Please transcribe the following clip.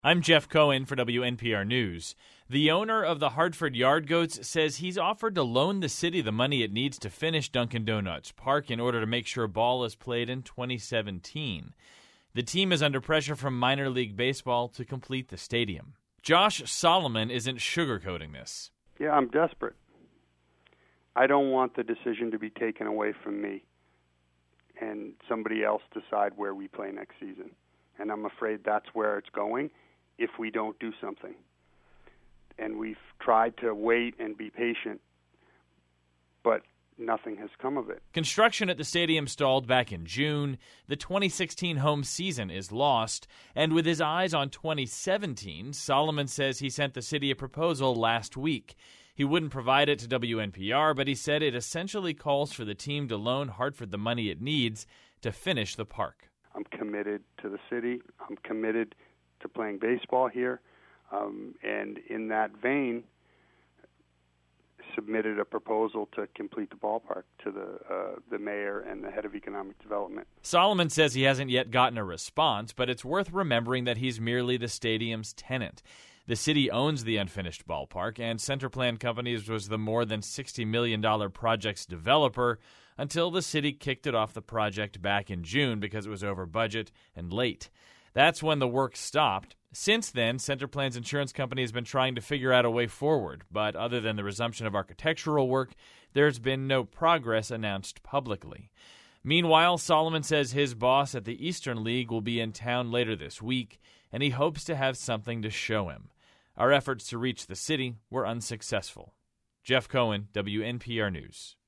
I'm Jeff Cohen for WNPR News. The owner of the Hartford Yard Goats says he's offered to loan the city the money it needs to finish Dunkin' Donuts Park in order to make sure ball is played in 2017. The team is under pressure from minor league baseball to complete the stadium. Josh Solomon isn't sugarcoating this. Yeah, I'm desperate. I don't want the decision to be taken away from me and somebody else decide where we play next season. And I'm afraid that's where it's going if we don't do something. And we've tried to wait and be patient, but nothing has come of it. Construction at the stadium stalled back in June. The 2016 home season is lost. And with his eyes on 2017, Solomon says he sent the city a proposal last week. He wouldn't provide it to WNPR, but he said it essentially calls for the team to loan Hartford the money it needs to finish the park. I'm committed to the city. I'm committed to playing baseball here. And in that vein, submitted a proposal to complete the ballpark to the mayor and the head of economic development. Solomon says he hasn't yet gotten a response, but it's worth remembering that he's merely the stadium's tenant. The city owns the unfinished ballpark, and Centerplan Companies was the more than $60 million project's developer until the city kicked it off the project back in June because it was over budget and late. That's when the work stopped. Since then, Centerplan's insurance company has been trying to figure out a way forward, but other than the resumption of architectural work, there's been no progress announced publicly. Meanwhile, Solomon says his boss at the Eastern League will be in town later this week, and he hopes to have something to show him. Our efforts to reach the city were unsuccessful. Jeff Cohen, WNPR News.